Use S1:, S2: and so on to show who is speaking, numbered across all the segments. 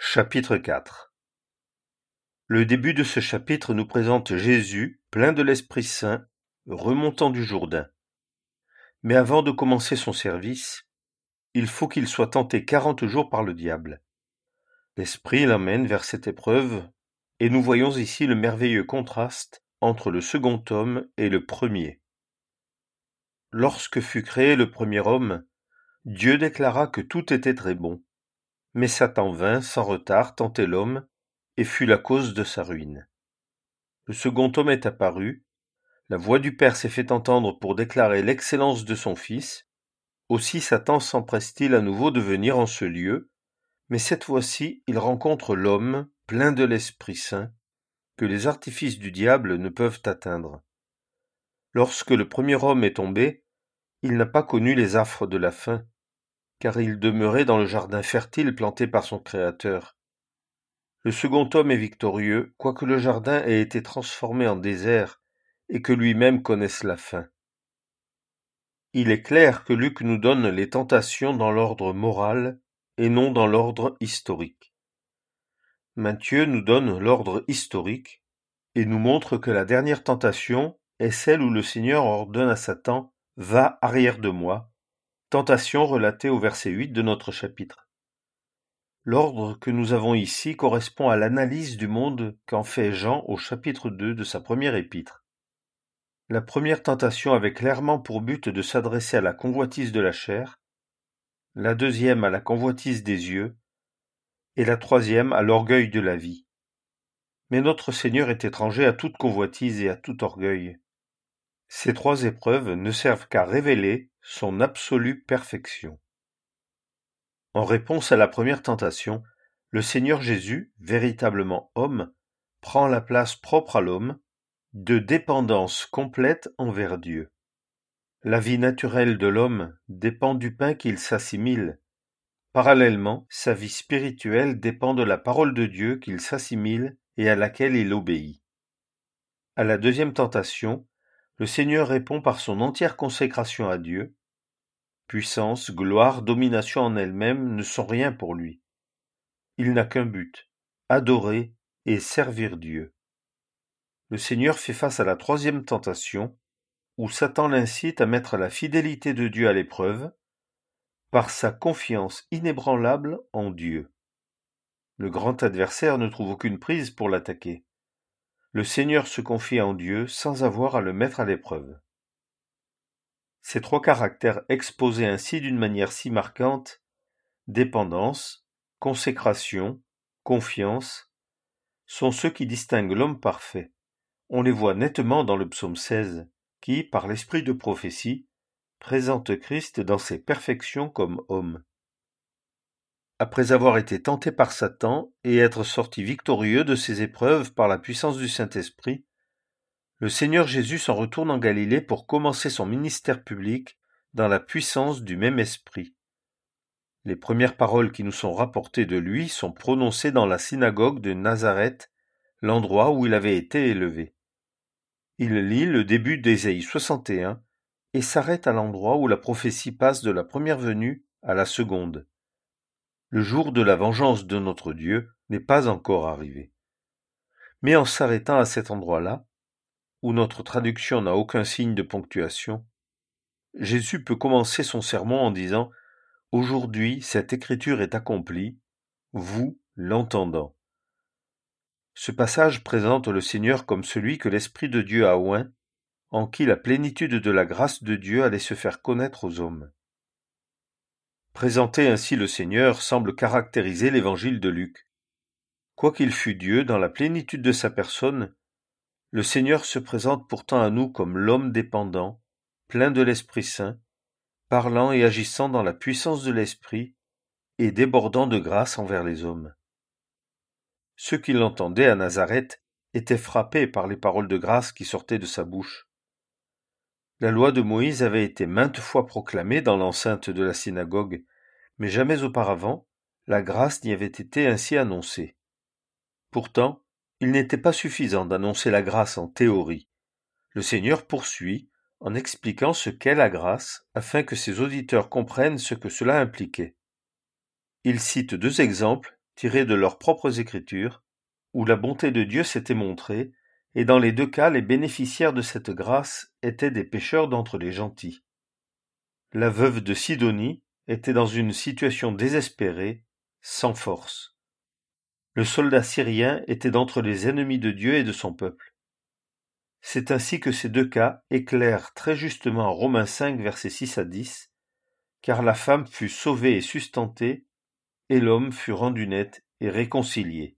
S1: Chapitre 4. Le début de ce chapitre nous présente Jésus, plein de l'Esprit Saint, remontant du Jourdain. Mais avant de commencer son service, il faut qu'il soit tenté 40 jours par le diable. L'Esprit l'emmène vers cette épreuve, et nous voyons ici le merveilleux contraste entre le second homme et le premier. Lorsque fut créé le premier homme, Dieu déclara que tout était très bon. Mais Satan vint, sans retard, tenter l'homme, et fut la cause de sa ruine. Le second homme est apparu, la voix du Père s'est fait entendre pour déclarer l'excellence de son Fils, aussi Satan s'empresse-t-il à nouveau de venir en ce lieu, mais cette fois-ci il rencontre l'homme, plein de l'Esprit Saint, que les artifices du diable ne peuvent atteindre. Lorsque le premier homme est tombé, il n'a pas connu les affres de la faim, car il demeurait dans le jardin fertile planté par son Créateur. Le second homme est victorieux, quoique le jardin ait été transformé en désert et que lui-même connaisse la faim. Il est clair que Luc nous donne les tentations dans l'ordre moral et non dans l'ordre historique. Matthieu nous donne l'ordre historique et nous montre que la dernière tentation est celle où le Seigneur ordonne à Satan « Va arrière de moi », tentation relatée au verset 8 de notre chapitre. L'ordre que nous avons ici correspond à l'analyse du monde qu'en fait Jean au chapitre 2 de sa première épître. La première tentation avait clairement pour but de s'adresser à la convoitise de la chair, la deuxième à la convoitise des yeux, et la troisième à l'orgueil de la vie. Mais notre Seigneur est étranger à toute convoitise et à tout orgueil. Ces trois épreuves ne servent qu'à révéler son absolue perfection. En réponse à la première tentation, le Seigneur Jésus, véritablement homme, prend la place propre à l'homme, de dépendance complète envers Dieu. La vie naturelle de l'homme dépend du pain qu'il s'assimile. Parallèlement, sa vie spirituelle dépend de la parole de Dieu qu'il s'assimile et à laquelle il obéit. À la deuxième tentation, le Seigneur répond par son entière consécration à Dieu. Puissance, gloire, domination en elle-même ne sont rien pour lui. Il n'a qu'un but, adorer et servir Dieu. Le Seigneur fait face à la troisième tentation, où Satan l'incite à mettre la fidélité de Dieu à l'épreuve, par sa confiance inébranlable en Dieu. Le grand adversaire ne trouve aucune prise pour l'attaquer. Le Seigneur se confie en Dieu sans avoir à le mettre à l'épreuve. Ces trois caractères exposés ainsi d'une manière si marquante, dépendance, consécration, confiance, sont ceux qui distinguent l'homme parfait. On les voit nettement dans le psaume 16, qui, par l'esprit de prophétie, présente Christ dans ses perfections comme homme. Après avoir été tenté par Satan et être sorti victorieux de ces épreuves par la puissance du Saint-Esprit, le Seigneur Jésus s'en retourne en Galilée pour commencer son ministère public dans la puissance du même Esprit. Les premières paroles qui nous sont rapportées de lui sont prononcées dans la synagogue de Nazareth, l'endroit où il avait été élevé. Il lit le début d'Ésaïe 61 et s'arrête à l'endroit où la prophétie passe de la première venue à la seconde. Le jour de la vengeance de notre Dieu n'est pas encore arrivé. Mais en s'arrêtant à cet endroit-là, où notre traduction n'a aucun signe de ponctuation, Jésus peut commencer son sermon en disant « Aujourd'hui, cette écriture est accomplie, vous l'entendant ». Ce passage présente le Seigneur comme celui que l'Esprit de Dieu a oint, en qui la plénitude de la grâce de Dieu allait se faire connaître aux hommes. Présenter ainsi le Seigneur semble caractériser l'évangile de Luc. Quoiqu'il fût Dieu dans la plénitude de sa personne, le Seigneur se présente pourtant à nous comme l'homme dépendant, plein de l'Esprit Saint, parlant et agissant dans la puissance de l'Esprit et débordant de grâce envers les hommes. Ceux qui l'entendaient à Nazareth étaient frappés par les paroles de grâce qui sortaient de sa bouche. La loi de Moïse avait été maintes fois proclamée dans l'enceinte de la synagogue, mais jamais auparavant la grâce n'y avait été ainsi annoncée. Pourtant, il n'était pas suffisant d'annoncer la grâce en théorie. Le Seigneur poursuit en expliquant ce qu'est la grâce afin que ses auditeurs comprennent ce que cela impliquait. Il cite deux exemples tirés de leurs propres écritures, où la bonté de Dieu s'était montrée, et dans les deux cas, les bénéficiaires de cette grâce étaient des pécheurs d'entre les gentils. La veuve de Sidonie était dans une situation désespérée, sans force. Le soldat syrien était d'entre les ennemis de Dieu et de son peuple. C'est ainsi que ces deux cas éclairent très justement Romains 5, versets 6 à 10, car la femme fut sauvée et sustentée, et l'homme fut rendu net et réconcilié.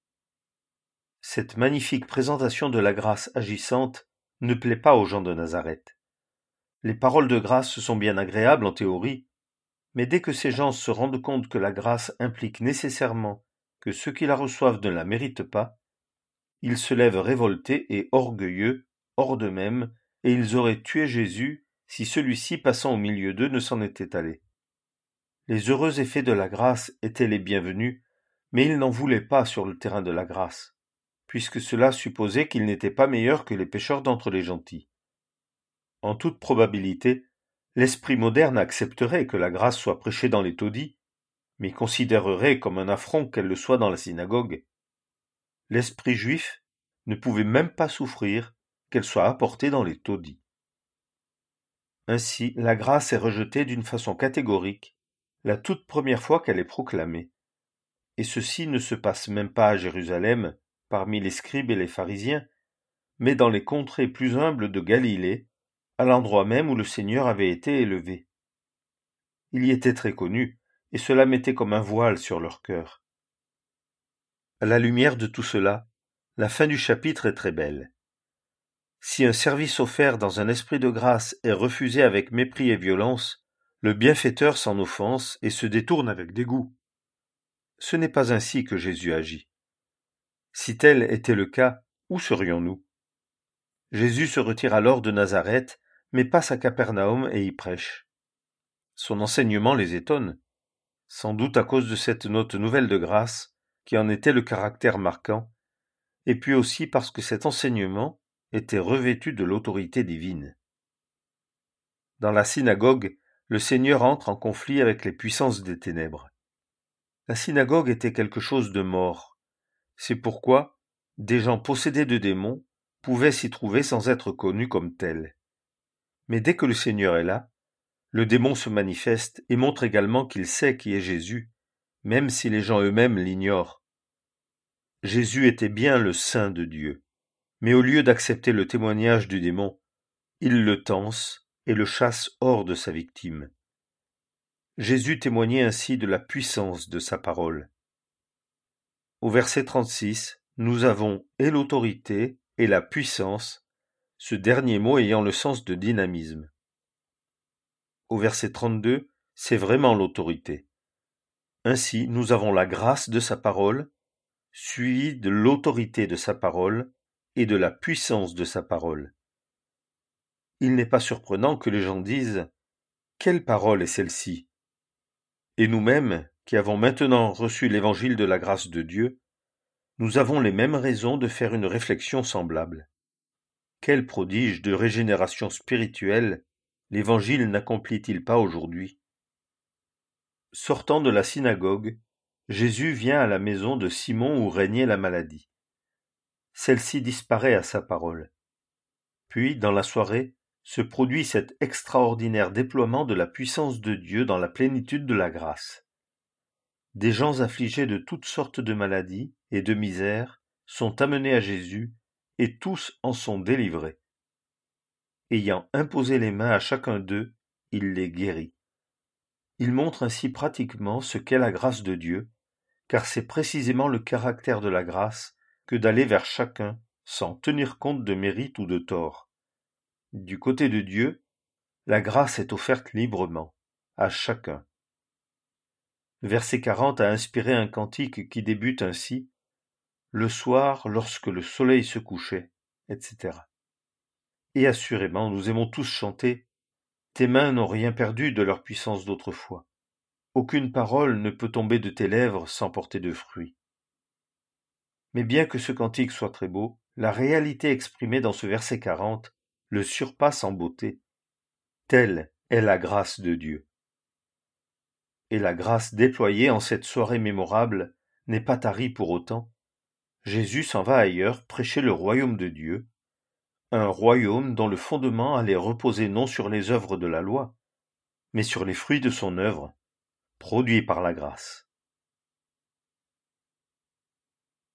S1: Cette magnifique présentation de la grâce agissante ne plaît pas aux gens de Nazareth. Les paroles de grâce sont bien agréables en théorie, mais dès que ces gens se rendent compte que la grâce implique nécessairement que ceux qui la reçoivent ne la méritent pas, ils se lèvent révoltés et orgueilleux, hors d'eux-mêmes, et ils auraient tué Jésus si celui-ci passant au milieu d'eux ne s'en était allé. Les heureux effets de la grâce étaient les bienvenus, mais ils n'en voulaient pas sur le terrain de la grâce, puisque cela supposait qu'ils n'étaient pas meilleurs que les pécheurs d'entre les gentils. En toute probabilité, l'esprit moderne accepterait que la grâce soit prêchée dans les taudis, mais considérerait comme un affront qu'elle le soit dans la synagogue. L'esprit juif ne pouvait même pas souffrir qu'elle soit apportée dans les taudis. Ainsi, la grâce est rejetée d'une façon catégorique la toute première fois qu'elle est proclamée. Et ceci ne se passe même pas à Jérusalem, parmi les scribes et les pharisiens, mais dans les contrées plus humbles de Galilée, à l'endroit même où le Seigneur avait été élevé. Il y était très connu, et cela mettait comme un voile sur leur cœur. À la lumière de tout cela, la fin du chapitre est très belle. Si un service offert dans un esprit de grâce est refusé avec mépris et violence, le bienfaiteur s'en offense et se détourne avec dégoût. Ce n'est pas ainsi que Jésus agit. Si tel était le cas, où serions-nous? Jésus se retire alors de Nazareth, mais passe à Capernaum et y prêche. Son enseignement les étonne, sans doute à cause de cette note nouvelle de grâce, qui en était le caractère marquant, et puis aussi parce que cet enseignement était revêtu de l'autorité divine. Dans la synagogue, le Seigneur entre en conflit avec les puissances des ténèbres. La synagogue était quelque chose de mort. C'est pourquoi des gens possédés de démons pouvaient s'y trouver sans être connus comme tels. Mais dès que le Seigneur est là, le démon se manifeste et montre également qu'il sait qui est Jésus, même si les gens eux-mêmes l'ignorent. Jésus était bien le Saint de Dieu, mais au lieu d'accepter le témoignage du démon, il le tance et le chasse hors de sa victime. Jésus témoignait ainsi de la puissance de sa parole. Au verset 36, nous avons et l'autorité et la puissance, ce dernier mot ayant le sens de dynamisme. Au verset 32, c'est vraiment l'autorité. Ainsi, nous avons la grâce de sa parole, suivie de l'autorité de sa parole et de la puissance de sa parole. Il n'est pas surprenant que les gens disent « Quelle parole est celle-ci » Et nous-mêmes, qui avons maintenant reçu l'évangile de la grâce de Dieu, nous avons les mêmes raisons de faire une réflexion semblable. Quel prodige de régénération spirituelle l'Évangile n'accomplit-il pas aujourd'hui? Sortant de la synagogue, Jésus vient à la maison de Simon où régnait la maladie. Celle-ci disparaît à sa parole. Puis, dans la soirée, se produit cet extraordinaire déploiement de la puissance de Dieu dans la plénitude de la grâce. Des gens affligés de toutes sortes de maladies et de misères sont amenés à Jésus et tous en sont délivrés. Ayant imposé les mains à chacun d'eux, il les guérit. Il montre ainsi pratiquement ce qu'est la grâce de Dieu, car c'est précisément le caractère de la grâce que d'aller vers chacun sans tenir compte de mérite ou de tort. Du côté de Dieu, la grâce est offerte librement, à chacun. Verset 40 a inspiré un cantique qui débute ainsi « Le soir, lorsque le soleil se couchait », etc. Et assurément, nous aimons tous chanter « Tes mains n'ont rien perdu de leur puissance d'autrefois. Aucune parole ne peut tomber de tes lèvres sans porter de fruits. » Mais bien que ce cantique soit très beau, la réalité exprimée dans ce verset 40 le surpasse en beauté. Telle est la grâce de Dieu. Et la grâce déployée en cette soirée mémorable n'est pas tari pour autant. Jésus s'en va ailleurs prêcher le royaume de Dieu, un royaume dont le fondement allait reposer non sur les œuvres de la loi, mais sur les fruits de son œuvre, produits par la grâce.